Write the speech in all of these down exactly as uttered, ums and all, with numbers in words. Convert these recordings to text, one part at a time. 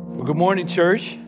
Well, good morning, church.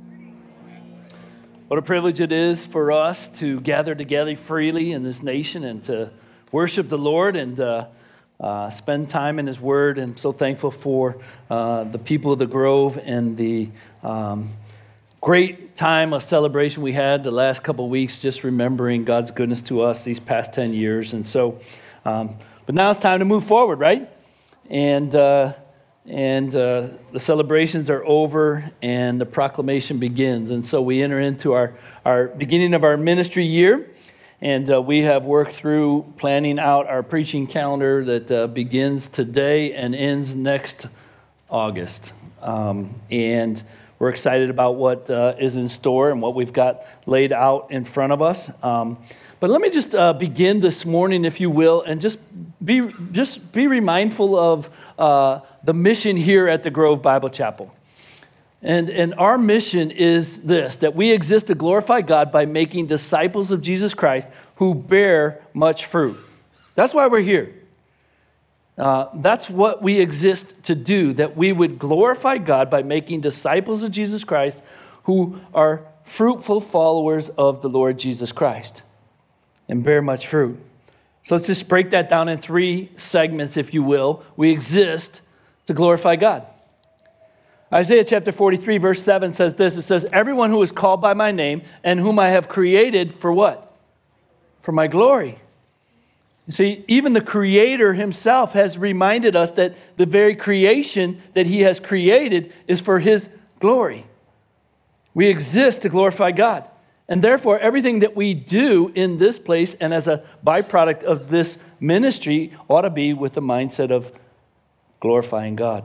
What a privilege it is for us to gather together freely in this nation and to worship the Lord and uh, uh, spend time in His Word. And I'm so thankful for uh, the people of the Grove and the um, great time of celebration we had the last couple of weeks, just remembering God's goodness to us these past ten years. And so, um, but now it's time to move forward, right? And uh, And uh, the celebrations are over and the proclamation begins. And so we enter into our, our beginning of our ministry year. And uh, we have worked through planning out our preaching calendar that uh, begins today and ends next August. Um, and we're excited about what uh, is in store and what we've got laid out in front of us. Um, but let me just uh, begin this morning, if you will, and just be just be remindful of uh, the mission here at the Grove Bible Chapel. And, and our mission is this, that we exist to glorify God by making disciples of Jesus Christ who bear much fruit. That's why we're here. Uh, that's what we exist to do, that we would glorify God by making disciples of Jesus Christ who are fruitful followers of the Lord Jesus Christ and bear much fruit. So let's just break that down in three segments, if you will. We exist to glorify God. Isaiah chapter forty-three, verse seven says this. It says, everyone who is called by my name and whom I have created for what? For my glory. You see, even the Creator Himself has reminded us that the very creation that He has created is for His glory. We exist to glorify God. And therefore, everything that we do in this place and as a byproduct of this ministry ought to be with the mindset of glorifying God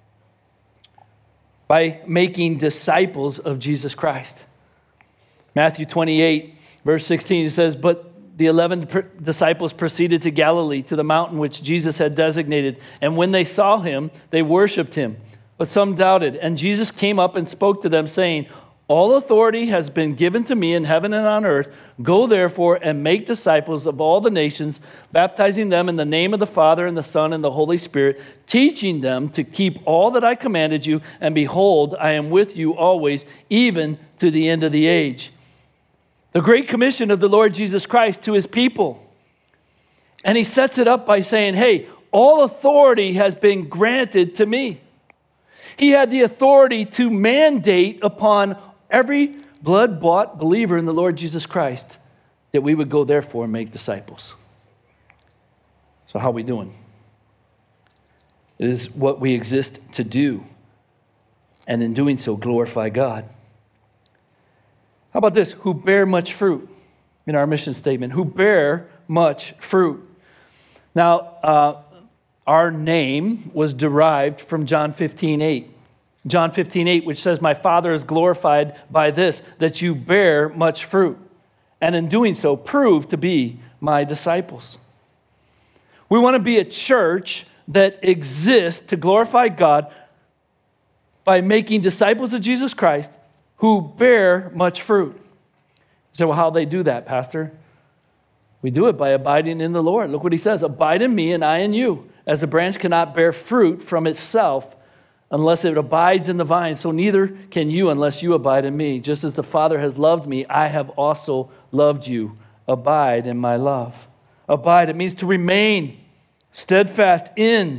by making disciples of Jesus Christ. Matthew twenty-eight, verse sixteen, it says, but the eleven disciples proceeded to Galilee, to the mountain which Jesus had designated. And when they saw Him, they worshiped Him. But some doubted. And Jesus came up and spoke to them, saying, all authority has been given to me in heaven and on earth. Go therefore and make disciples of all the nations, baptizing them in the name of the Father and the Son and the Holy Spirit, teaching them to keep all that I commanded you. And behold, I am with you always, even to the end of the age. The great commission of the Lord Jesus Christ to His people. And He sets it up by saying, hey, all authority has been granted to me. He had the authority to mandate upon every blood-bought believer in the Lord Jesus Christ that we would go therefore and make disciples. So how are we doing? It is what we exist to do. And in doing so, glorify God. How about this? Who bear much fruit in our mission statement. Who bear much fruit. Now, uh, our name was derived from John fifteen eight. John fifteen eight, which says, my Father is glorified by this, that you bear much fruit. And in doing so, prove to be my disciples. We want to be a church that exists to glorify God by making disciples of Jesus Christ who bear much fruit. So how do they do that, Pastor? We do it by abiding in the Lord. Look what He says, abide in me and I in you. As a branch cannot bear fruit from itself unless it abides in the vine, so neither can you unless you abide in me. Just as the Father has loved me, I have also loved you. Abide in my love. Abide, it means to remain steadfast in.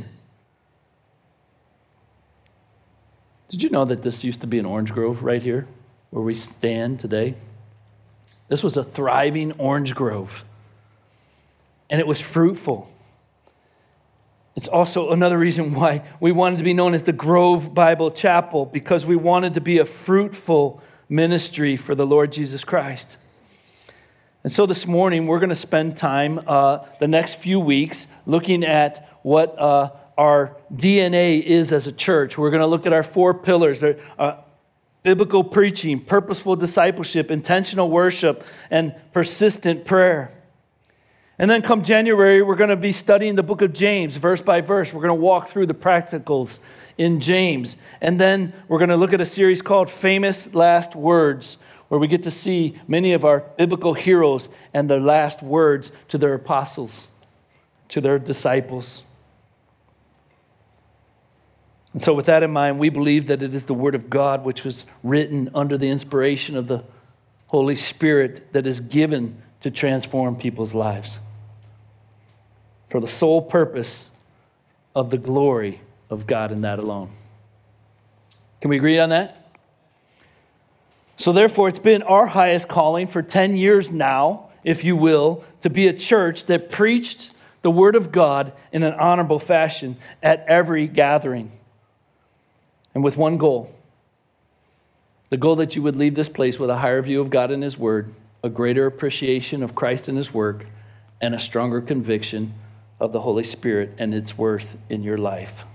Did you know that this used to be an orange grove right here where we stand today? This was a thriving orange grove, and it was fruitful. It's also another reason why we wanted to be known as the Grove Bible Chapel, because we wanted to be a fruitful ministry for the Lord Jesus Christ. And so this morning, we're going to spend time uh, the next few weeks looking at what uh, our D N A is as a church. We're going to look at our four pillars, uh, biblical preaching, purposeful discipleship, intentional worship, and persistent prayer. And then come January, we're going to be studying the book of James, verse by verse. We're going to walk through the practicals in James. And then we're going to look at a series called Famous Last Words, where we get to see many of our biblical heroes and their last words to their apostles, to their disciples. And so with that in mind, we believe that it is the Word of God which was written under the inspiration of the Holy Spirit that is given to transform people's lives for the sole purpose of the glory of God and that alone. Can we agree on that? So therefore, it's been our highest calling for ten years now, if you will, to be a church that preached the Word of God in an honorable fashion at every gathering. And with one goal, the goal that you would leave this place with a higher view of God and His Word, a greater appreciation of Christ and His work, and a stronger conviction of the Holy Spirit and its worth in your life.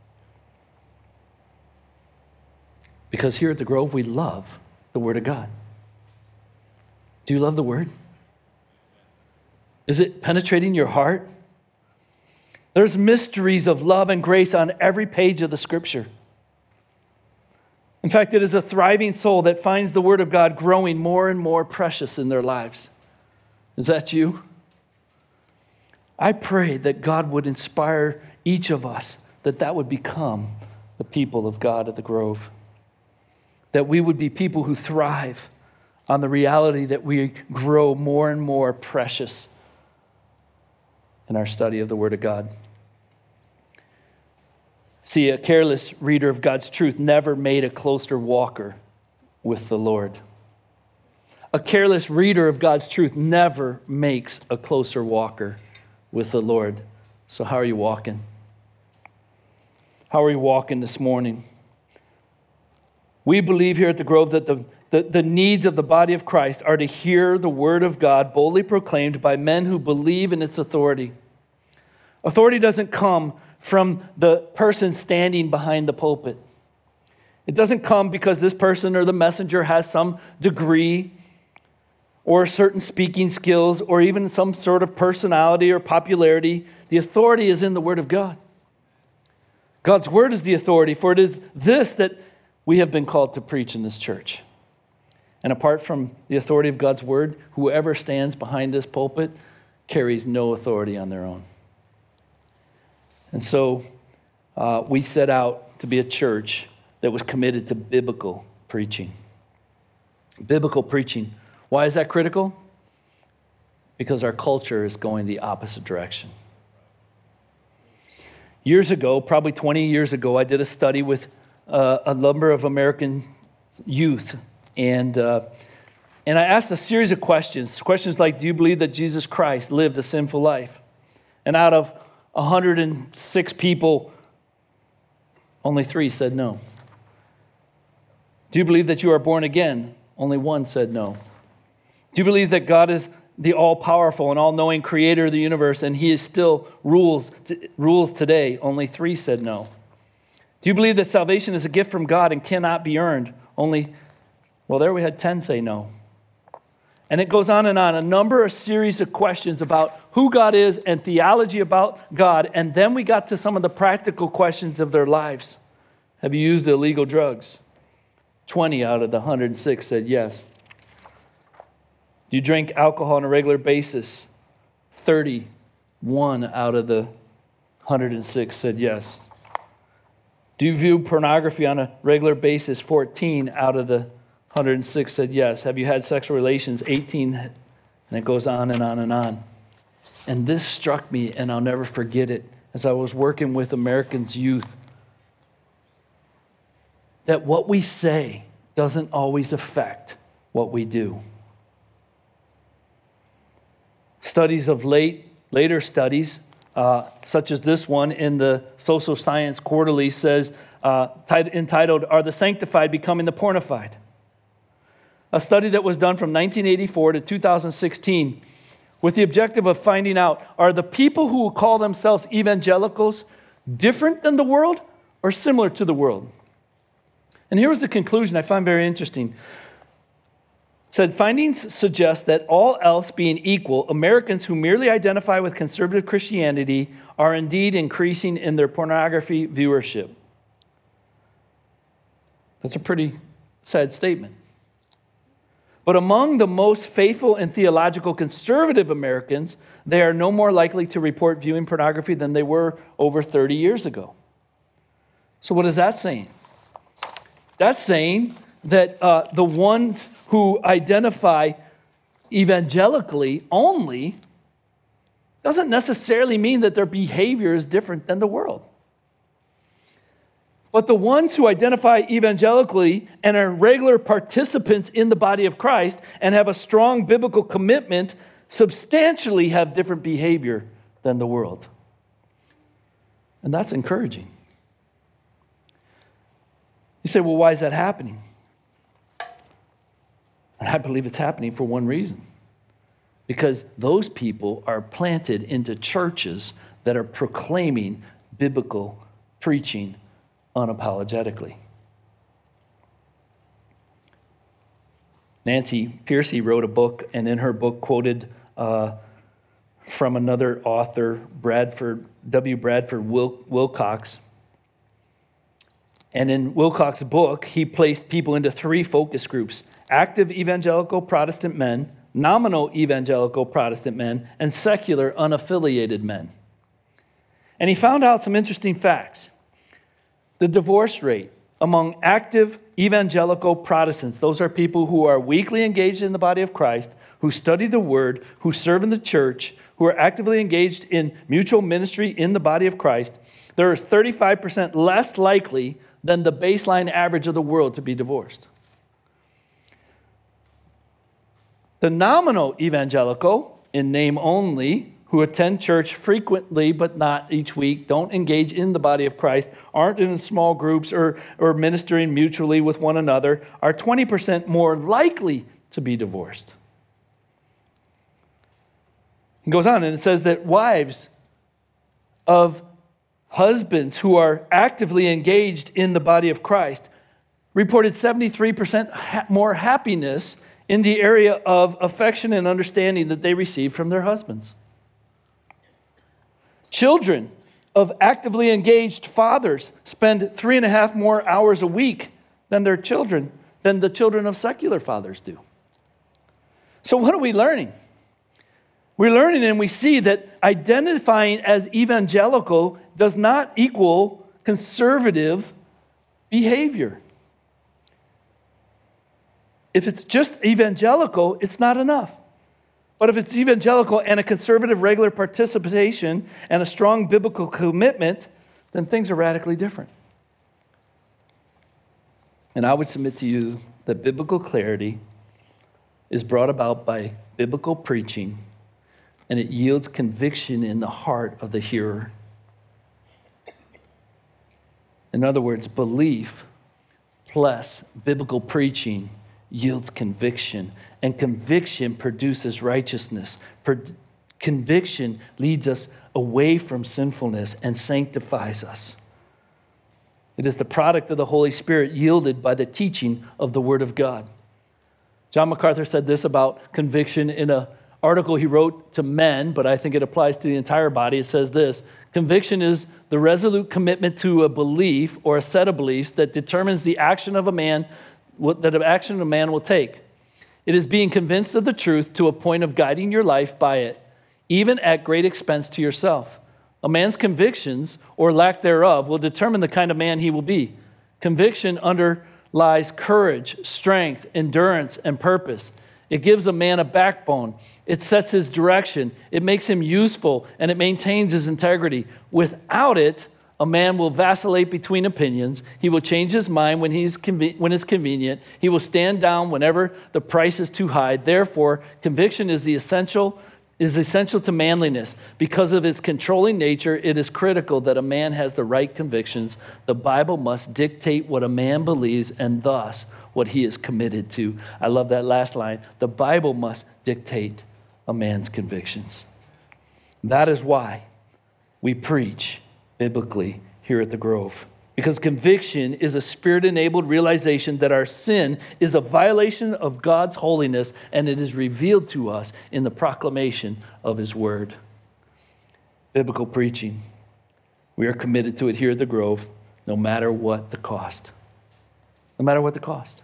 Because here at the Grove, we love the Word of God. Do you love the Word? Is it penetrating your heart? There's mysteries of love and grace on every page of the Scripture. In fact, it is a thriving soul that finds the Word of God growing more and more precious in their lives. Is that you? I pray that God would inspire each of us, that that would become the people of God at the Grove. That we would be people who thrive on the reality that we grow more and more precious in our study of the Word of God. See, a careless reader of God's truth never made a closer walker with the Lord. A careless reader of God's truth never makes a closer walker with the Lord. So how are you walking? How are you walking this morning? We believe here at the Grove that the, the, the needs of the body of Christ are to hear the Word of God boldly proclaimed by men who believe in its authority. Authority doesn't come from the person standing behind the pulpit. It doesn't come because this person or the messenger has some degree or certain speaking skills or even some sort of personality or popularity. The authority is in the Word of God. God's Word is the authority, for it is this that we have been called to preach in this church. And apart from the authority of God's Word, whoever stands behind this pulpit carries no authority on their own. And so uh, we set out to be a church that was committed to biblical preaching. Biblical preaching. Why is that critical? Because our culture is going the opposite direction. Years ago, probably twenty years ago, I did a study with uh, a number of American youth. And, uh, and I asked a series of questions. Questions like, do you believe that Jesus Christ lived a sinful life? And out of one hundred six people, only three said no. Do you believe that you are born again? Only one said no. Do you believe that God is the all-powerful and all-knowing creator of the universe and He is still rules, rules today? Only three said no. Do you believe that salvation is a gift from God and cannot be earned? Only, well, there we had ten say no. And it goes on and on, a number of series of questions about who God is and theology about God. And then we got to some of the practical questions of their lives. Have you used illegal drugs? twenty out of the one hundred six said yes. Do you drink alcohol on a regular basis? thirty-one out of the one hundred six said yes. Do you view pornography on a regular basis? fourteen out of the one hundred six said yes. Have you had sexual relations? eighteen. And it goes on and on and on. And this struck me, and I'll never forget it, as I was working with Americans' youth, that what we say doesn't always affect what we do. Studies of late, later studies, uh, such as this one in the Social Science Quarterly, says, uh, entitled, Are the Sanctified Becoming the Pornified? A study that was done from nineteen eighty-four to two thousand sixteen with the objective of finding out, are the people who call themselves evangelicals different than the world or similar to the world? And here was the conclusion I find very interesting. It said, findings suggest that all else being equal, Americans who merely identify with conservative Christianity are indeed increasing in their pornography viewership. That's a pretty sad statement. But among the most faithful and theological conservative Americans, they are no more likely to report viewing pornography than they were over thirty years ago. So what is that saying? That's saying that uh, the ones who identify evangelically only doesn't necessarily mean that their behavior is different than the world. But the ones who identify evangelically and are regular participants in the body of Christ and have a strong biblical commitment substantially have different behavior than the world. And that's encouraging. You say, well, why is that happening? And I believe it's happening for one reason. Because those people are planted into churches that are proclaiming biblical preaching unapologetically. Nancy Pearcey wrote a book, and in her book quoted uh, from another author, Bradford W. Bradford Wil- Wilcox. And in Wilcox's book, he placed people into three focus groups: active evangelical Protestant men, nominal evangelical Protestant men, and secular unaffiliated men. And he found out some interesting facts. The divorce rate among active evangelical Protestants, those are people who are weakly engaged in the body of Christ, who study the word, who serve in the church, who are actively engaged in mutual ministry in the body of Christ, there is thirty-five percent less likely than the baseline average of the world to be divorced. The nominal evangelical, in name only, who attend church frequently but not each week, don't engage in the body of Christ, aren't in small groups or, or ministering mutually with one another, are twenty percent more likely to be divorced. He goes on and it says that wives of husbands who are actively engaged in the body of Christ reported seventy-three percent ha- more happiness in the area of affection and understanding that they received from their husbands. Children of actively engaged fathers spend three and a half more hours a week than their children, than the children of secular fathers do. So what are we learning? We're learning and we see that identifying as evangelical does not equal conservative behavior. If it's just evangelical, it's not enough. But if it's evangelical and a conservative regular participation and a strong biblical commitment, then things are radically different. And I would submit to you that biblical clarity is brought about by biblical preaching, and it yields conviction in the heart of the hearer. In other words, belief plus biblical preaching yields conviction, and conviction produces righteousness. Per- conviction leads us away from sinfulness and sanctifies us. It is the product of the Holy Spirit yielded by the teaching of the Word of God. John MacArthur said this about conviction in an article he wrote to men, but I think it applies to the entire body. It says this: conviction is the resolute commitment to a belief or a set of beliefs that determines the action of a man that an action a man will take. It is being convinced of the truth to a point of guiding your life by it, even at great expense to yourself. A man's convictions, or lack thereof, will determine the kind of man he will be. Conviction underlies courage, strength, endurance, and purpose. It gives a man a backbone. It sets his direction. It makes him useful, and it maintains his integrity. Without it, a man will vacillate between opinions. He will change his mind when, he's conven- when it's convenient. He will stand down whenever the price is too high. Therefore, conviction is the essential is essential to manliness. Because of its controlling nature, it is critical that a man has the right convictions. The Bible must dictate what a man believes and thus what he is committed to. I love that last line. The Bible must dictate a man's convictions. That is why we preach biblically here at the Grove. Because conviction is a spirit-enabled realization that our sin is a violation of God's holiness, and it is revealed to us in the proclamation of His Word. Biblical preaching. We are committed to it here at the Grove, no matter what the cost. No matter what the cost.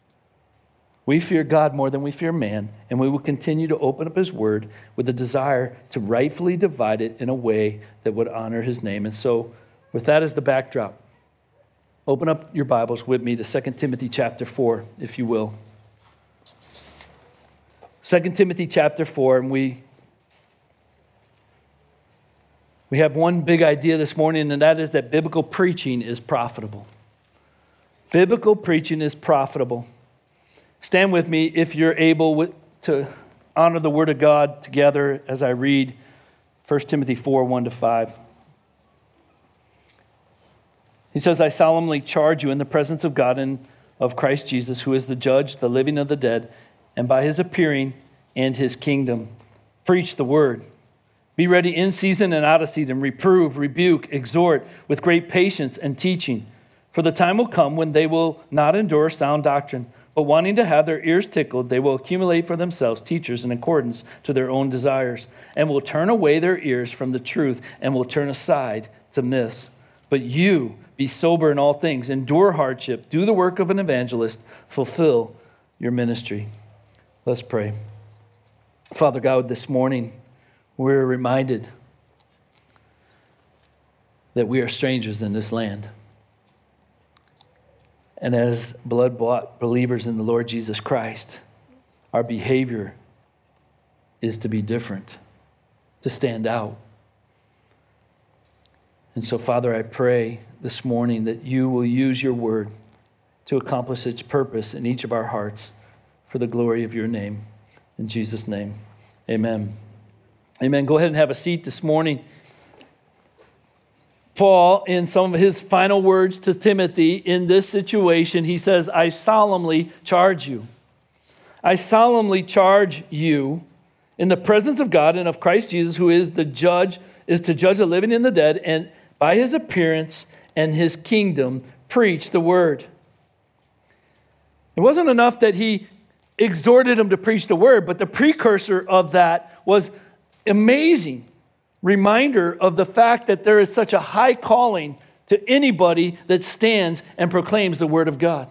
We fear God more than we fear man, and we will continue to open up His Word with a desire to rightfully divide it in a way that would honor His name. And so, with that as the backdrop, Open up your Bibles with me to Second Timothy chapter four, if you will. Second Timothy chapter four, and we, we have one big idea this morning, and that is that biblical preaching is profitable. Biblical preaching is profitable. Stand with me if you're able to honor the Word of God together as I read First Timothy four, one to five. He says, I solemnly charge you in the presence of God and of Christ Jesus, who is the judge, the living of the dead, and by his appearing and his kingdom, preach the word. Be ready in season and out of season, reprove, rebuke, exhort with great patience and teaching. For the time will come when they will not endure sound doctrine, but wanting to have their ears tickled, they will accumulate for themselves teachers in accordance to their own desires, and will turn away their ears from the truth and will turn aside to myths. But you, be sober in all things, endure hardship, do the work of an evangelist, fulfill your ministry. Let's pray. Father God, this morning we're reminded that we are strangers in this land. And as blood-bought believers in the Lord Jesus Christ, our behavior is to be different, to stand out. And so, Father, I pray this morning that you will use your word to accomplish its purpose in each of our hearts for the glory of your name. In Jesus' name, amen. Amen. Go ahead and have a seat this morning. Paul, in some of his final words to Timothy in this situation, he says, I solemnly charge you. I solemnly charge you in the presence of God and of Christ Jesus, who is the judge, is to judge the living and the dead, and by his appearance and his kingdom, preach the word. It wasn't enough that he exhorted him to preach the word, but the precursor of that was amazing reminder of the fact that there is such a high calling to anybody that stands and proclaims the word of God.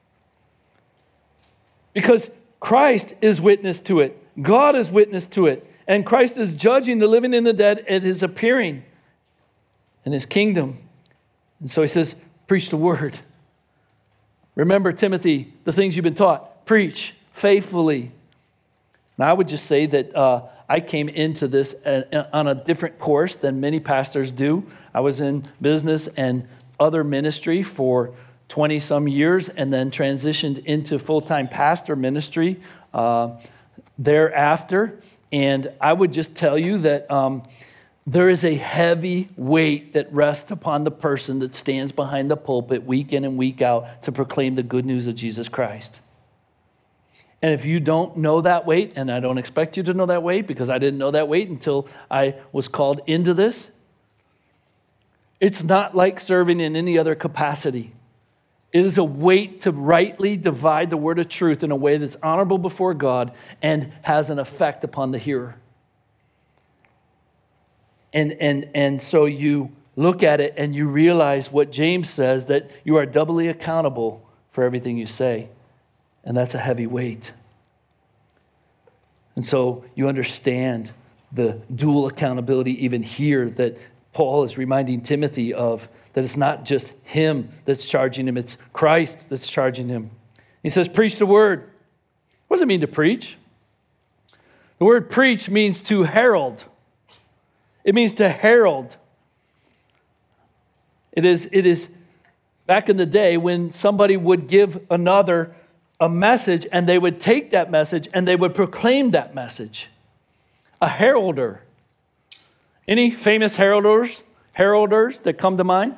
Because Christ is witness to it. God is witness to it. And Christ is judging the living and the dead at his appearing in his kingdom. And so he says, preach the word. Remember, Timothy, the things you've been taught. Preach faithfully. Now, I would just say that uh, I came into this uh, on a different course than many pastors do. I was in business and other ministry for twenty-some years and then transitioned into full-time pastor ministry uh, thereafter. And I would just tell you that um, there is a heavy weight that rests upon the person that stands behind the pulpit week in and week out to proclaim the good news of Jesus Christ. And if you don't know that weight, and I don't expect you to know that weight because I didn't know that weight until I was called into this, it's not like serving in any other capacity. It is a weight to rightly divide the word of truth in a way that's honorable before God and has an effect upon the hearer. And, and, and so you look at it and you realize what James says, that you are doubly accountable for everything you say. And that's a heavy weight. And so you understand the dual accountability even here that Paul is reminding Timothy of, that it's not just him that's charging him, it's Christ that's charging him. He says, preach the word. What does it mean to preach? The word preach means to herald. It means to herald. It is, it is back in the day when somebody would give another a message and they would take that message and they would proclaim that message. A heralder. Any famous heralders, heralders that come to mind?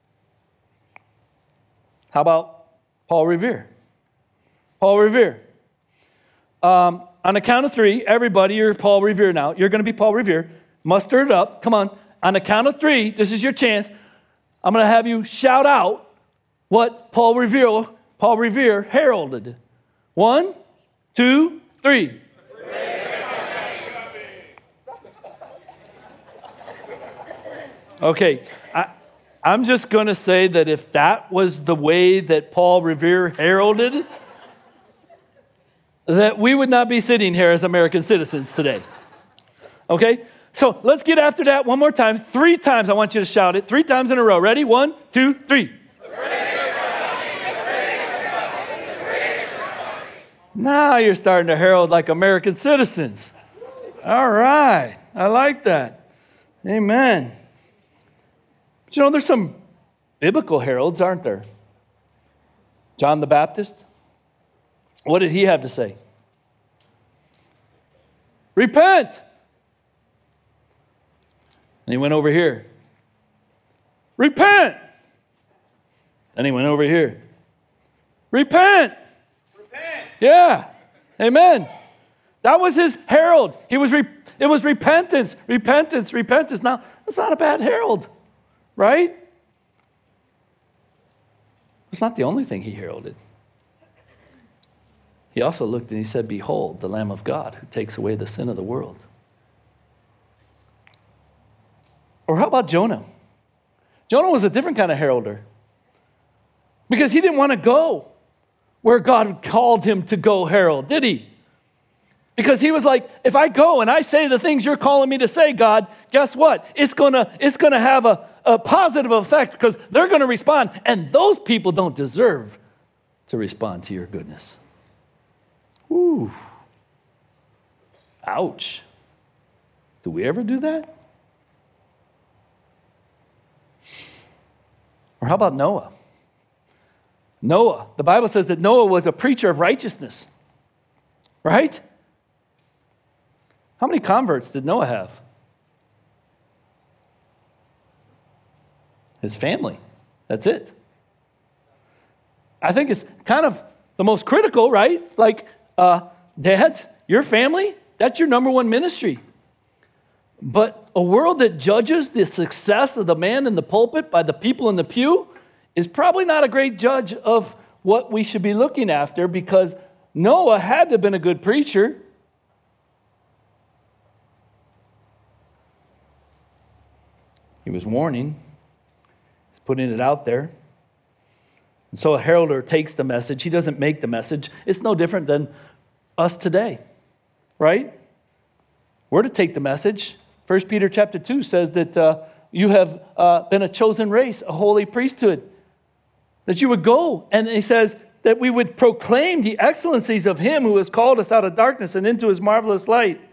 How about Paul Revere? Paul Revere. Um, on the count of three, everybody, you're Paul Revere now. You're going to be Paul Revere. Muster it up. Come on. On the count of three, this is your chance. I'm going to have you shout out what Paul Revere, Paul Revere heralded. One, two, three. Okay, I, I'm just going to say that if that was the way that Paul Revere heralded, that we would not be sitting here as American citizens today. Okay? So let's get after that one more time. Three times I want you to shout it. Three times in a row. Ready? One, two, three. Now you're starting to herald like American citizens. All right. I like that. Amen. But you know, there's some biblical heralds, aren't there? John the Baptist. What did he have to say? Repent. And he went over here. Repent. Then he went over here. Repent. Repent. Yeah. Amen. That was his herald. He was re- it was repentance, repentance, repentance. Now, that's not a bad herald, right? It's not the only thing he heralded. He also looked and he said, behold, the Lamb of God who takes away the sin of the world. Or how about Jonah? Jonah was a different kind of heralder because he didn't want to go where God called him to go herald, did he? Because he was like, if I go and I say the things you're calling me to say, God, guess what? It's gonna, it's gonna have a, a positive effect because they're gonna respond, and those people don't deserve to respond to your goodness. Ooh. Ouch. Do we ever do that? Or how about Noah? Noah, the Bible says that Noah was a preacher of righteousness, right? How many converts did Noah have? His family. That's it. I think it's kind of the most critical, right? Like, uh, dads, your family, that's your number one ministry. But a world that judges the success of the man in the pulpit by the people in the pew is probably not a great judge of what we should be looking after, because Noah had to have been a good preacher. He was warning. He's putting it out there. And so a heralder takes the message. He doesn't make the message. It's no different than us today, right? We're to take the message. First Peter chapter two says that uh, you have uh, been a chosen race, a holy priesthood, that you would go. And he says that we would proclaim the excellencies of him who has called us out of darkness and into his marvelous light.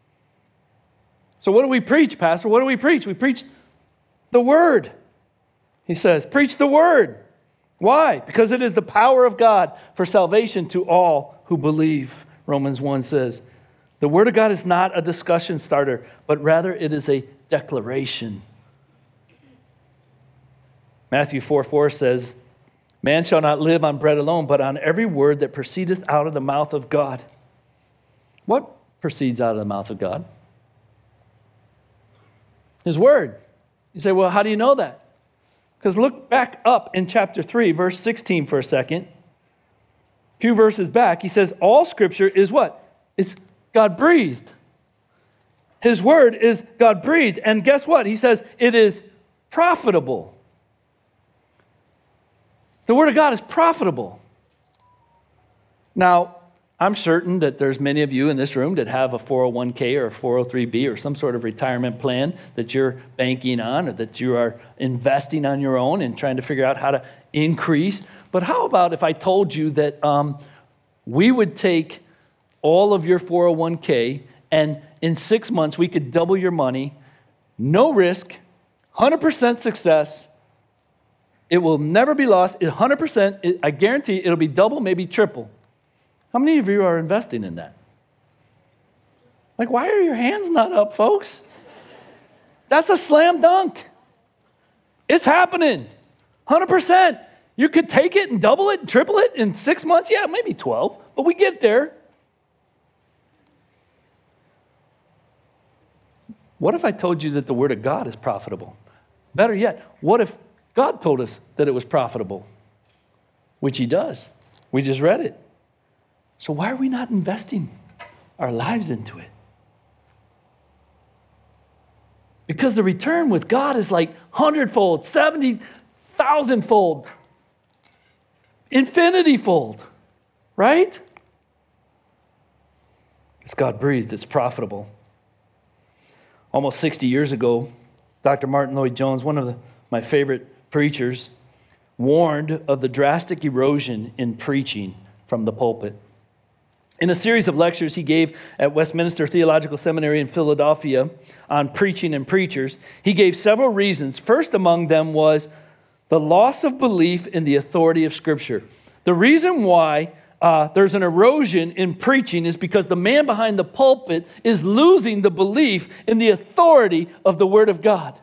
So what do we preach, Pastor? What do we preach? We preach the word. He says, preach the word. Why? Because it is the power of God for salvation to all who believe. Romans one says, the word of God is not a discussion starter, but rather it is a declaration. Matthew four four says, man shall not live on bread alone, but on every word that proceedeth out of the mouth of God. What proceeds out of the mouth of God? His word. You say, well, how do you know that? Because look back up in chapter three, verse sixteen for a second. A few verses back, he says, all scripture is what? It's God-breathed. His word is God-breathed. And guess what? He says it is profitable. The word of God is profitable. Now, I'm certain that there's many of you in this room that have a four oh one k or a four oh three b or some sort of retirement plan that you're banking on, or that you are investing on your own and trying to figure out how to increase. But how about if I told you that um, we would take all of your four oh one k and in six months we could double your money, no risk, one hundred percent success. It will never be lost. one hundred percent, it, I guarantee it'll be double, maybe triple. How many of you are investing in that? Like, why are your hands not up, folks? That's a slam dunk. It's happening. one hundred percent. You could take it and double it and triple it in six months. Yeah, maybe twelve, but we get there. What if I told you that the word of God is profitable? Better yet, what if God told us that it was profitable? Which he does. We just read it. So why are we not investing our lives into it? Because the return with God is like hundredfold, seventy thousandfold, infinity-fold, right? It's God-breathed. It's profitable. Almost sixty years ago, Doctor Martin Lloyd-Jones, one of the, my favorite preachers, warned of the drastic erosion in preaching from the pulpit. In a series of lectures he gave at Westminster Theological Seminary in Philadelphia on preaching and preachers, he gave several reasons. First among them was the loss of belief in the authority of Scripture. The reason why uh, there's an erosion in preaching is because the man behind the pulpit is losing the belief in the authority of the Word of God.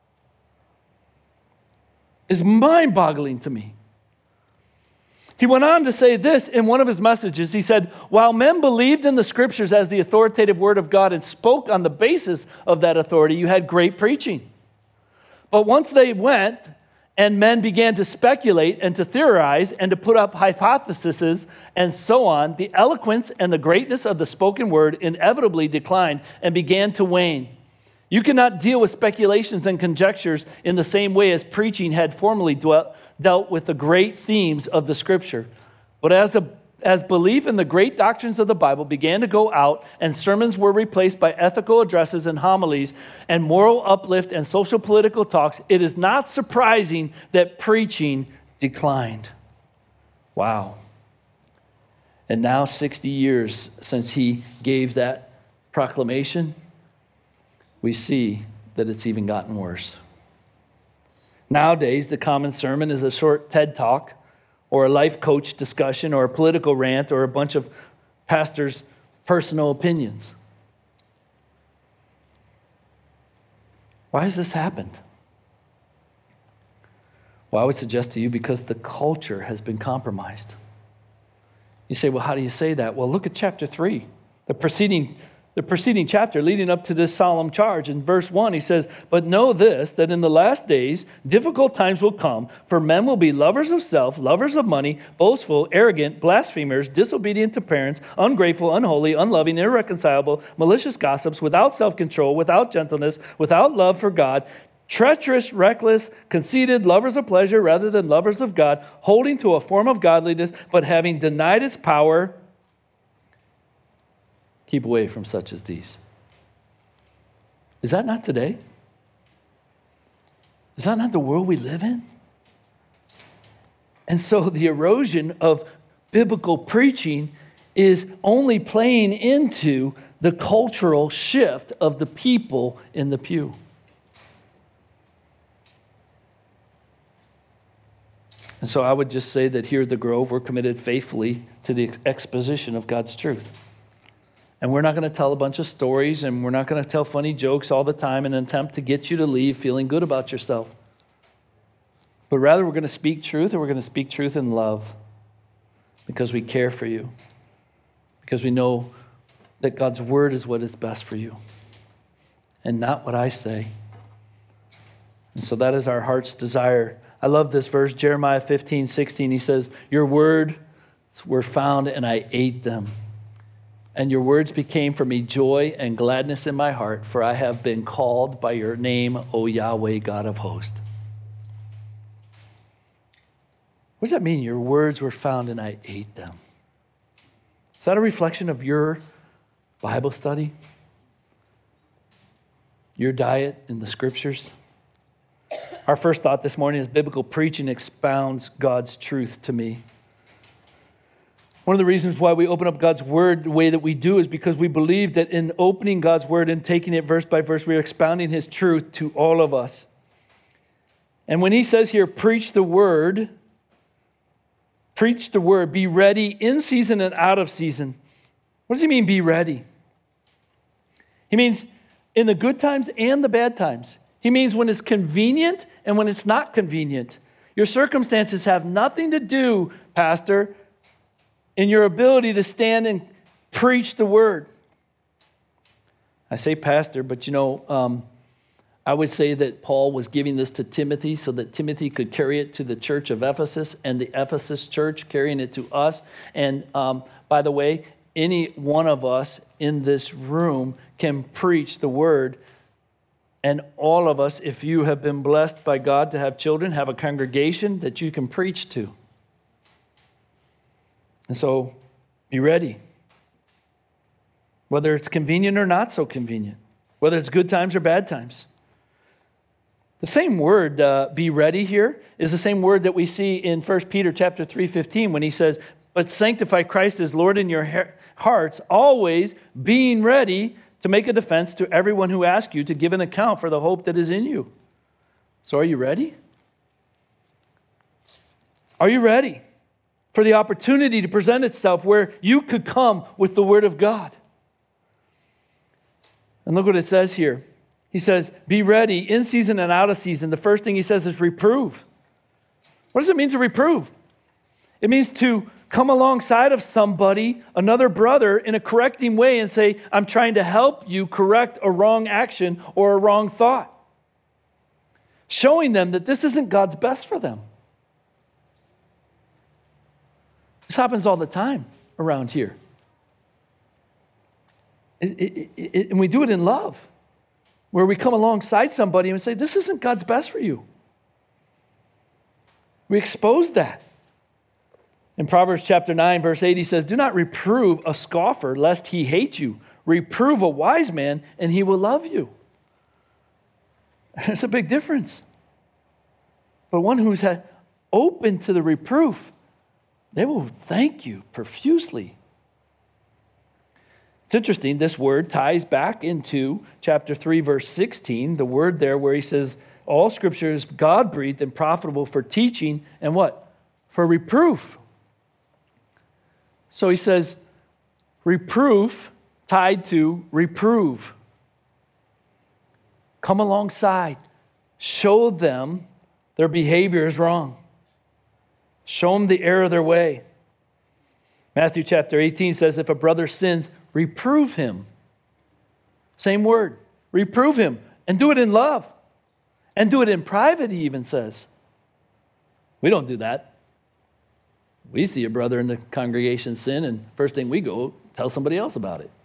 It's mind-boggling to me. He went on to say this in one of his messages. He said, while men believed in the Scriptures as the authoritative Word of God and spoke on the basis of that authority, you had great preaching. But once they went and men began to speculate and to theorize and to put up hypotheses and so on, the eloquence and the greatness of the spoken word inevitably declined and began to wane. You cannot deal with speculations and conjectures in the same way as preaching had formerly dwelt, dealt with the great themes of the Scripture. But as, a, as belief in the great doctrines of the Bible began to go out and sermons were replaced by ethical addresses and homilies and moral uplift and social political talks, it is not surprising that preaching declined. Wow. And now sixty years since he gave that proclamation, we see that it's even gotten worse. Nowadays, the common sermon is a short TED Talk or a life coach discussion or a political rant or a bunch of pastors' personal opinions. Why has this happened? Well, I would suggest to you because the culture has been compromised. You say, well, how do you say that? Well, look at chapter three, the preceding The preceding chapter leading up to this solemn charge. In verse one, he says, but know this, that in the last days, difficult times will come, for men will be lovers of self, lovers of money, boastful, arrogant, blasphemers, disobedient to parents, ungrateful, unholy, unloving, irreconcilable, malicious gossips, without self-control, without gentleness, without love for God, treacherous, reckless, conceited, lovers of pleasure rather than lovers of God, holding to a form of godliness, but having denied its power. Keep away from such as these. Is that not today? Is that not the world we live in? And so the erosion of biblical preaching is only playing into the cultural shift of the people in the pew. And so I would just say that here at the Grove, we're committed faithfully to the exposition of God's truth. And we're not going to tell a bunch of stories, and we're not going to tell funny jokes all the time in an attempt to get you to leave feeling good about yourself. But rather, we're going to speak truth, and we're going to speak truth in love because we care for you, because we know that God's word is what is best for you and not what I say. And so that is our heart's desire. I love this verse, Jeremiah fifteen, sixteen. He says, your words were found, and I ate them. And your words became for me joy and gladness in my heart, for I have been called by your name, O Yahweh, God of hosts. What does that mean? Your words were found and I ate them. Is that a reflection of your Bible study? Your diet in the Scriptures? Our first thought this morning is biblical preaching expounds God's truth to me. One of the reasons why we open up God's word the way that we do is because we believe that in opening God's word and taking it verse by verse, we are expounding his truth to all of us. And when he says here, preach the word, preach the word, be ready in season and out of season. What does he mean, be ready? He means in the good times and the bad times. He means when it's convenient and when it's not convenient. Your circumstances have nothing to do, Pastor, in your ability to stand and preach the word. I say pastor, but you know, um, I would say that Paul was giving this to Timothy so that Timothy could carry it to the church of Ephesus and the Ephesus church carrying it to us. And um, by the way, any one of us in this room can preach the word. And all of us, if you have been blessed by God to have children, have a congregation that you can preach to. And so, be ready. Whether it's convenient or not so convenient. Whether it's good times or bad times. The same word, uh, be ready here, is the same word that we see in First Peter chapter three fifteen when he says, but sanctify Christ as Lord in your he- hearts, always being ready to make a defense to everyone who asks you to give an account for the hope that is in you. So are you ready? Are you ready for the opportunity to present itself where you could come with the Word of God? And look what it says here. He says, be ready in season and out of season. The first thing he says is reprove. What does it mean to reprove? It means to come alongside of somebody, another brother, in a correcting way and say, I'm trying to help you correct a wrong action or a wrong thought. Showing them that this isn't God's best for them. This happens all the time around here. It, it, it, and we do it in love, where we come alongside somebody and say, this isn't God's best for you. We expose that. In Proverbs chapter nine, verse eight, he says, do not reprove a scoffer lest he hate you. Reprove a wise man and he will love you. There's a big difference. But one who's had open to the reproof, they will thank you profusely. It's interesting, this word ties back into chapter three, verse sixteen, the word there where he says, all scripture is God-breathed and profitable for teaching and what? For reproof. So he says, reproof tied to reprove. Come alongside. Show them their behavior is wrong. Show them the error of their way. Matthew chapter eighteen says, if a brother sins, reprove him. Same word. Reprove him. And do it in love. And do it in private, he even says. We don't do that. We see a brother in the congregation sin, and first thing we go, tell somebody else about it.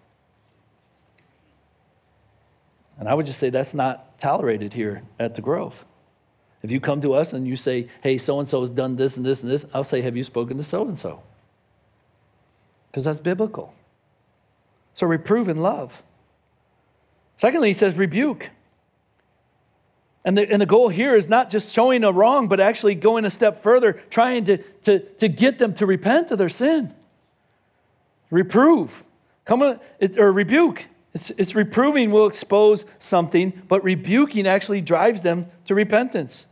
And I would just say that's not tolerated here at the Grove. If you come to us and you say, hey, so-and-so has done this and this and this, I'll say, have you spoken to so-and-so? Because that's biblical. So reprove in love. Secondly, he says rebuke. And the, and the goal here is not just showing a wrong, but actually going a step further, trying to, to, to get them to repent of their sin. Reprove. Come on, it, or rebuke. It's, it's reproving will expose something, but rebuking actually drives them to repentance.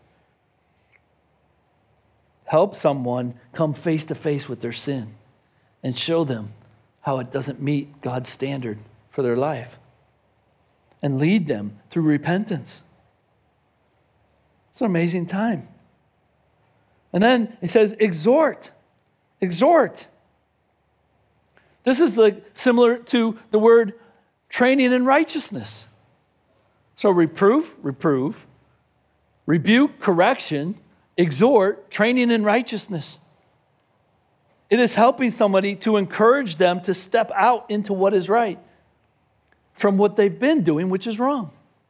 Help someone come face to face with their sin and show them how it doesn't meet God's standard for their life. And lead them through repentance. It's an amazing time. And then it says exhort. Exhort. This is like similar to the word training in righteousness. So reproof, reprove, rebuke, correction, exhort, training in righteousness. It is helping somebody to encourage them to step out into what is right from what they've been doing, which is wrong.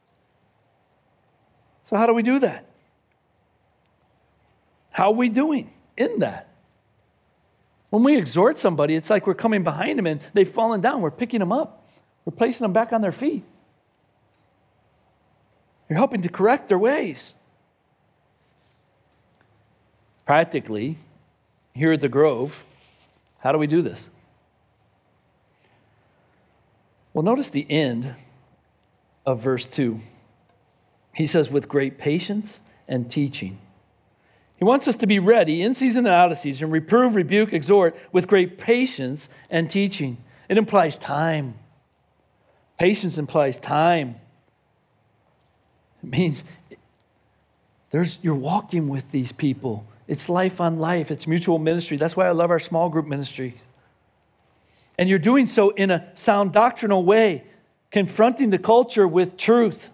So how do we do that? How are we doing in that? When we exhort somebody, it's like we're coming behind them and they've fallen down. We're picking them up. We're placing them back on their feet. You're helping to correct their ways. Practically, here at the Grove, how do we do this? Well, notice the end of verse two. He says, with great patience and teaching. He wants us to be ready in season and out of season, reprove, rebuke, exhort with great patience and teaching. It implies time. Patience implies time. It means there's you're walking with these people. It's life on life. It's mutual ministry. That's why I love our small group ministry. And you're doing so in a sound doctrinal way, confronting the culture with truth.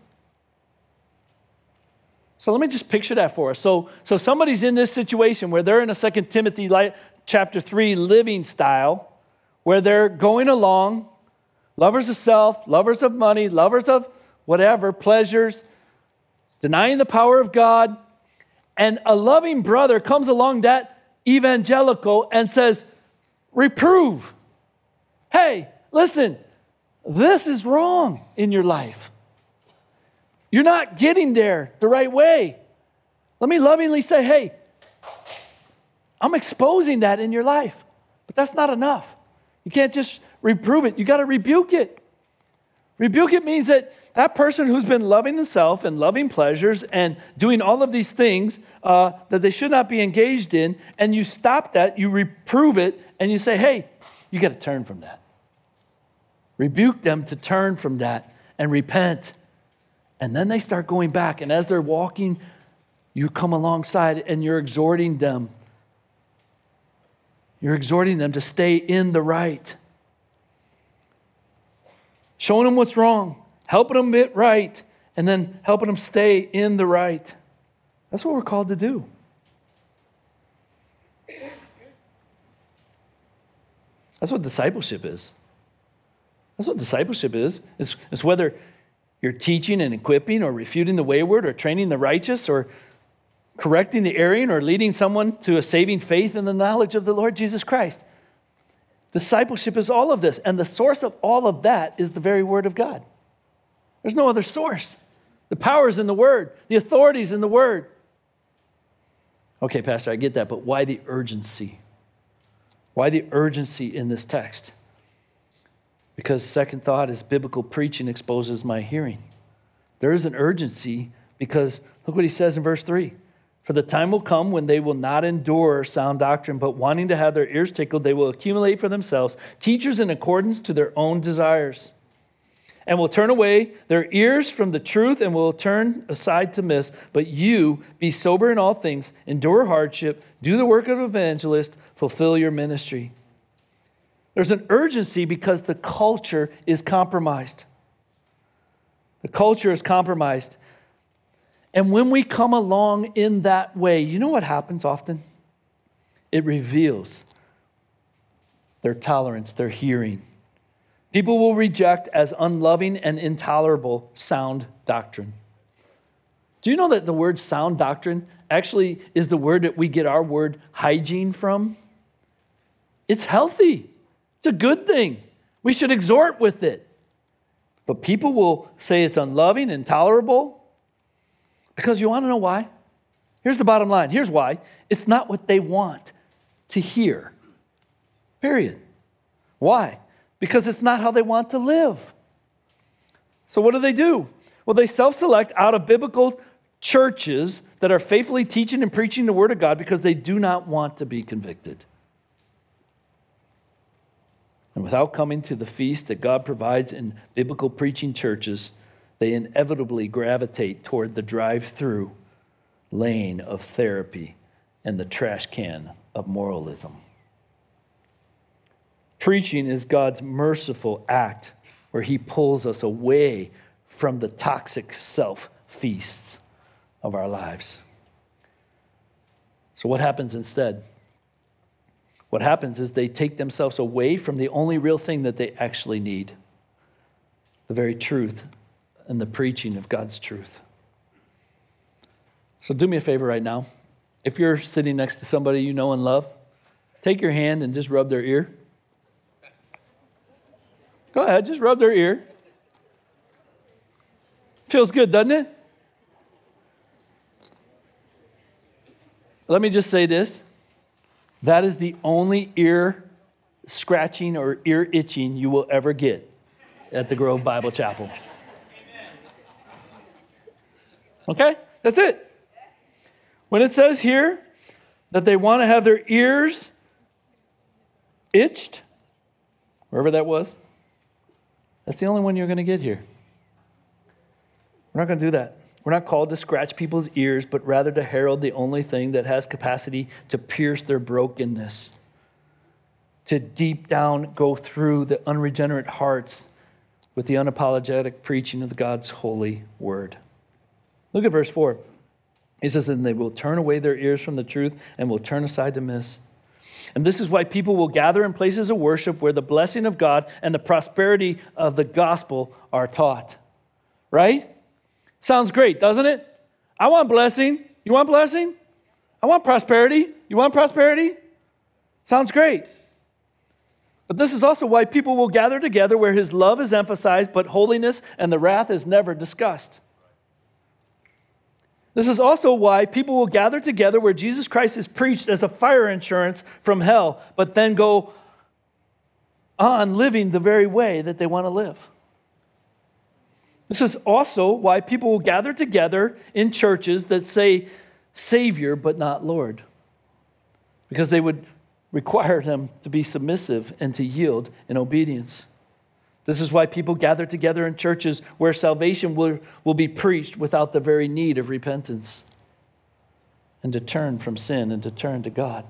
So let me just picture that for us. So, so somebody's in this situation where they're in a Second Timothy chapter three living style, where they're going along, lovers of self, lovers of money, lovers of whatever, pleasures, denying the power of God, and a loving brother comes along that evangelical and says, reprove. Hey, listen, this is wrong in your life. You're not getting there the right way. Let me lovingly say, hey, I'm exposing that in your life. But that's not enough. You can't just reprove it. You got to rebuke it. Rebuke it means that that person who's been loving himself and loving pleasures and doing all of these things uh, that they should not be engaged in, and you stop that, you reprove it, and you say, hey, you got to turn from that. Rebuke them to turn from that and repent. And then they start going back. And as they're walking, you come alongside and you're exhorting them. You're exhorting them to stay in the right. Showing them what's wrong, helping them get right, and then helping them stay in the right. That's what we're called to do. That's what discipleship is. That's what discipleship is. It's, it's whether you're teaching and equipping or refuting the wayward or training the righteous or correcting the erring or leading someone to a saving faith in the knowledge of the Lord Jesus Christ. Discipleship is all of this. And the source of all of that is the very Word of God. There's no other source. The power is in the Word. The authority is in the Word. Okay, Pastor, I get that, but why the urgency? Why the urgency in this text? Because second thought is biblical preaching exposes my hearing. There is an urgency because look what he says in verse three. For the time will come when they will not endure sound doctrine, but wanting to have their ears tickled, they will accumulate for themselves teachers in accordance to their own desires, and will turn away their ears from the truth and will turn aside to myths. But you, be sober in all things, endure hardship, do the work of an evangelist, fulfill your ministry. There's an urgency because the culture is compromised. The culture is compromised. And when we come along in that way, you know what happens often? It reveals their tolerance, their hearing. People will reject as unloving and intolerable sound doctrine. Do you know that the word sound doctrine actually is the word that we get our word hygiene from? It's healthy. It's a good thing. We should exhort with it. But people will say it's unloving, intolerable. Because you want to know why? Here's the bottom line. Here's why. It's not what they want to hear. Period. Why? Because it's not how they want to live. So what do they do? Well, they self-select out of biblical churches that are faithfully teaching and preaching the Word of God because they do not want to be convicted. And without coming to the feast that God provides in biblical preaching churches, they inevitably gravitate toward the drive-through lane of therapy and the trash can of moralism. Preaching is God's merciful act where he pulls us away from the toxic self-feasts of our lives. So what happens instead? What happens is they take themselves away from the only real thing that they actually need, the very truth and the preaching of God's truth. So do me a favor right now. If you're sitting next to somebody you know and love, take your hand and just rub their ear. Go ahead, just rub their ear. Feels good, doesn't it? Let me just say this. That is the only ear scratching or ear itching you will ever get at the Grove Bible Chapel. Okay? That's it. When it says here that they want to have their ears itched, wherever that was, that's the only one you're going to get here. We're not going to do that. We're not called to scratch people's ears, but rather to herald the only thing that has capacity to pierce their brokenness, to deep down go through the unregenerate hearts with the unapologetic preaching of God's holy word. Look at verse four. He says, and they will turn away their ears from the truth and will turn aside to myths. And this is why people will gather in places of worship where the blessing of God and the prosperity of the gospel are taught. Right? Sounds great, doesn't it? I want blessing. You want blessing? I want prosperity. You want prosperity? Sounds great. But this is also why people will gather together where his love is emphasized, but holiness and the wrath is never discussed. This is also why people will gather together where Jesus Christ is preached as a fire insurance from hell, but then go on living the very way that they want to live. This is also why people will gather together in churches that say Savior but not Lord, because they would require them to be submissive and to yield in obedience. This is why people gather together in churches where salvation will, will be preached without the very need of repentance and to turn from sin and to turn to God.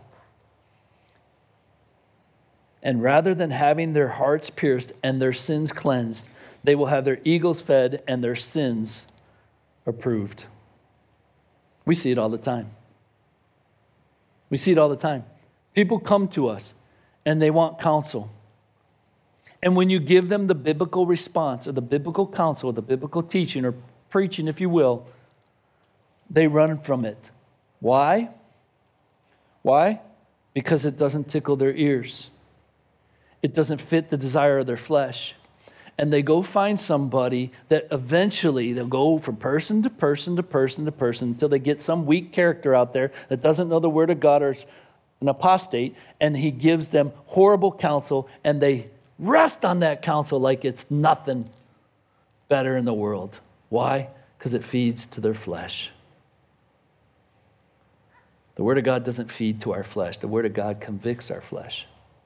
And rather than having their hearts pierced and their sins cleansed, they will have their egos fed and their sins approved. We see it all the time. We see it all the time. People come to us and they want counsel. And when you give them the biblical response or the biblical counsel or the biblical teaching or preaching, if you will, they run from it. Why? Why? Because it doesn't tickle their ears. It doesn't fit the desire of their flesh. And they go find somebody that eventually they'll go from person to person to person to person until they get some weak character out there that doesn't know the word of God or is an apostate, and he gives them horrible counsel, and they rest on that counsel like it's nothing better in the world. Why? Because it feeds to their flesh. The Word of God doesn't feed to our flesh. The Word of God convicts our flesh.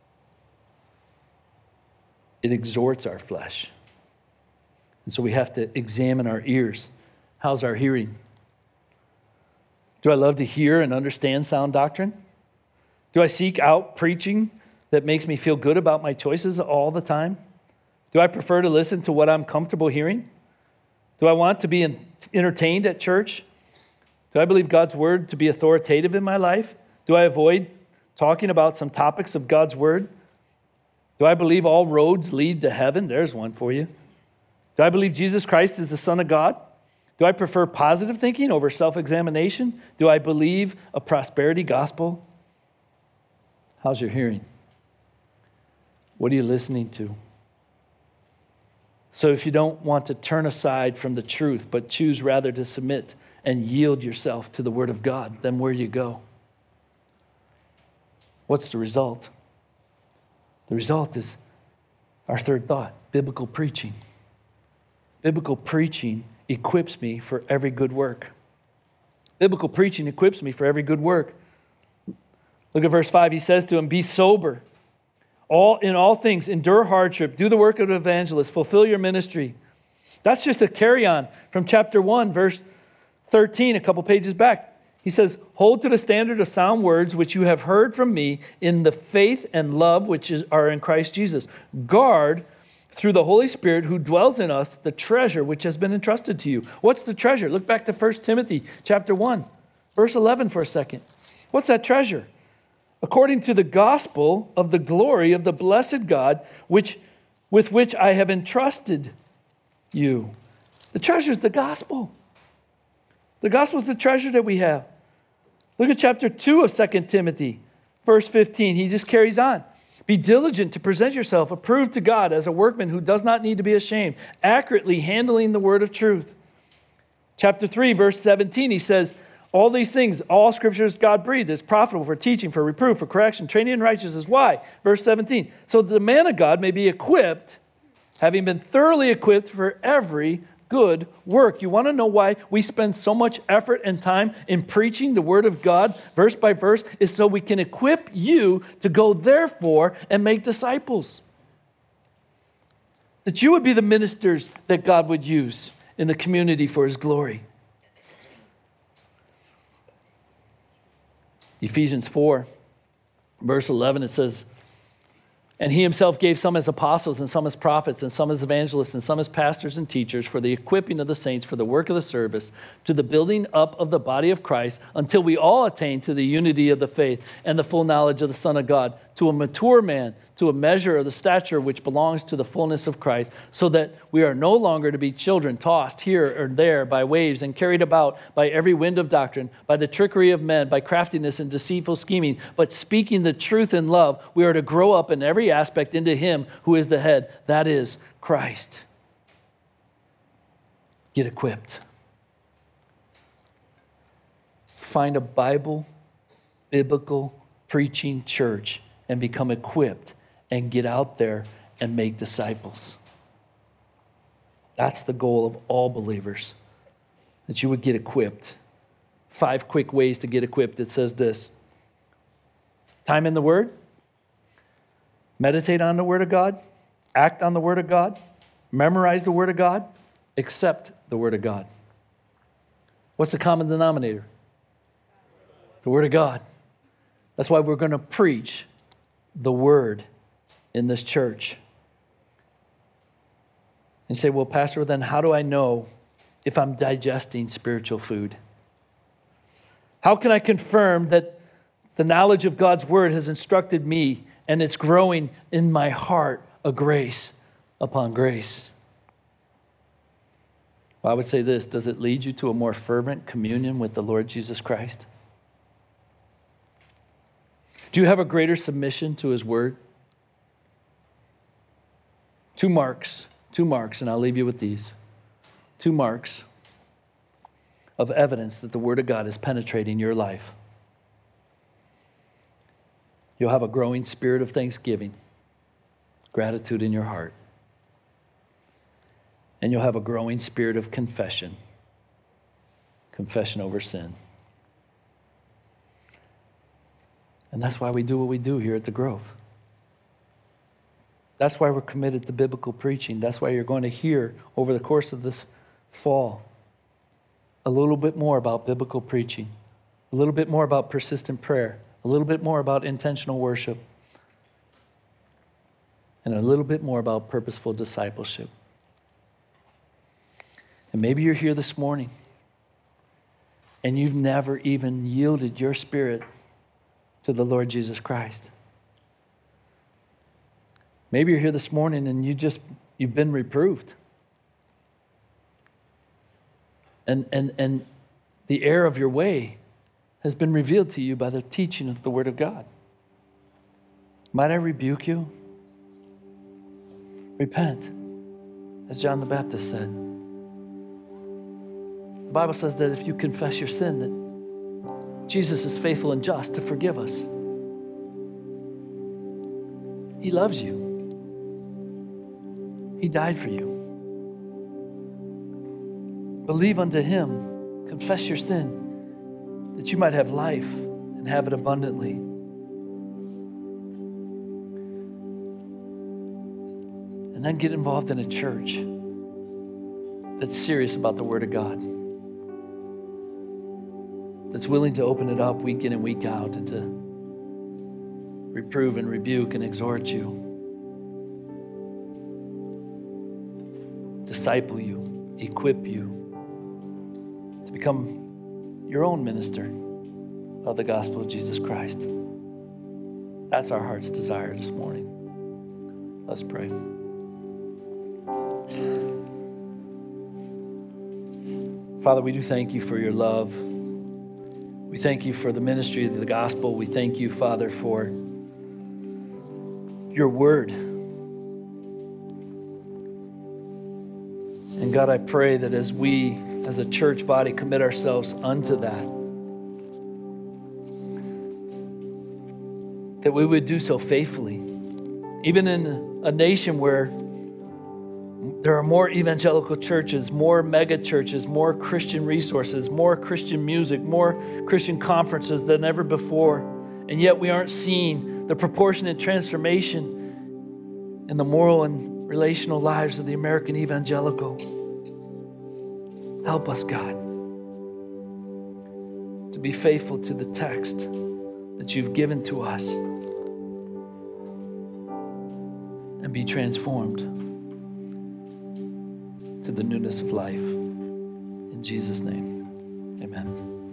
It exhorts our flesh. And so we have to examine our ears. How's our hearing? Do I love to hear and understand sound doctrine? Do I seek out preaching that makes me feel good about my choices all the time? Do I prefer to listen to what I'm comfortable hearing? Do I want to be entertained at church? Do I believe God's word to be authoritative in my life? Do I avoid talking about some topics of God's word? Do I believe all roads lead to heaven? There's one for you. Do I believe Jesus Christ is the Son of God? Do I prefer positive thinking over self-examination? Do I believe a prosperity gospel? How's your hearing? What are you listening to? So if you don't want to turn aside from the truth, but choose rather to submit and yield yourself to the Word of God, then where do you go? What's the result? The result is our third thought, biblical preaching. Biblical preaching equips me for every good work. Biblical preaching equips me for every good work. Look at verse five. He says to him, be sober. All in all things, endure hardship. Do the work of an evangelist. Fulfill your ministry. That's just a carry-on from chapter one, verse thirteen, a couple pages back. He says, hold to the standard of sound words which you have heard from me in the faith and love which is, are in Christ Jesus. Guard through the Holy Spirit who dwells in us the treasure which has been entrusted to you. What's the treasure? Look back to First Timothy chapter one, verse eleven for a second. What's that treasure? According to the gospel of the glory of the blessed God, which with which I have entrusted you. The treasure is the gospel. The gospel is the treasure that we have. Look at chapter two of Second Timothy, verse fifteen. He just carries on. Be diligent to present yourself approved to God as a workman who does not need to be ashamed, accurately handling the word of truth. Chapter three, verse seventeen, he says, all these things, all scripture is God-breathed, is profitable for teaching, for reproof, for correction, training in righteousness. Why? Verse seventeen, so that the man of God may be equipped, having been thoroughly equipped for every good work. You want to know why we spend so much effort and time in preaching the word of God, verse by verse, is so we can equip you to go therefore and make disciples. That you would be the ministers that God would use in the community for his glory. Ephesians four, verse eleven, it says, and he himself gave some as apostles and some as prophets and some as evangelists and some as pastors and teachers for the equipping of the saints for the work of the service, to the building up of the body of Christ, until we all attain to the unity of the faith and the full knowledge of the Son of God, to a mature man, to a measure of the stature which belongs to the fullness of Christ, so that we are no longer to be children tossed here or there by waves and carried about by every wind of doctrine, by the trickery of men, by craftiness and deceitful scheming, but speaking the truth in love, we are to grow up in every aspect into him who is the head, that is Christ. Get equipped. find a Bible, biblical, preaching church and become equipped and get out there and make disciples. That's the goal of all believers, that you would get equipped. Five quick ways to get equipped. It says this: time in the Word, meditate on the Word of God, act on the Word of God, memorize the Word of God, accept the Word of God. What's the common denominator? The Word of God. That's why we're going to preach the Word in this church. And you say, well, Pastor, then how do I know if I'm digesting spiritual food? How can I confirm that the knowledge of God's Word has instructed me and it's growing in my heart a grace upon grace? Well, I would say this: does it lead you to a more fervent communion with the Lord Jesus Christ? Do you have a greater submission to His Word? Two marks, two marks, and I'll leave you with these. Two marks of evidence that the Word of God is penetrating your life. You'll have a growing spirit of thanksgiving, gratitude in your heart. And you'll have a growing spirit of confession, confession over sin. And that's why we do what we do here at the Grove. That's why we're committed to biblical preaching. That's why you're going to hear over the course of this fall a little bit more about biblical preaching, a little bit more about persistent prayer, a little bit more about intentional worship, and a little bit more about purposeful discipleship. And maybe you're here this morning and you've never even yielded your spirit to the Lord Jesus Christ. Maybe you're here this morning and you just, you've been reproved. And, and, and the error of your way has been revealed to you by the teaching of the Word of God. Might I rebuke you? Repent, as John the Baptist said. The Bible says that if you confess your sin, that Jesus is faithful and just to forgive us. He loves you. He died for you. Believe unto Him, confess your sin, that you might have life and have it abundantly. And then get involved in a church that's serious about the Word of God, that's willing to open it up week in and week out and to reprove and rebuke and exhort you, disciple you, equip you to become your own minister of the gospel of Jesus Christ. That's our heart's desire this morning. Let's pray. Father, we do thank you for your love. We thank you for the ministry of the gospel. We thank you, Father, for your word. And God, I pray that as we, as a church body, commit ourselves unto that, that we would do so faithfully, even in a nation where there are more evangelical churches, more mega churches, more Christian resources, more Christian music, more Christian conferences than ever before. And yet we aren't seeing the proportionate transformation in the moral and relational lives of the American evangelical. Help us, God, to be faithful to the text that you've given to us and be transformed to the newness of life. In Jesus' name, amen.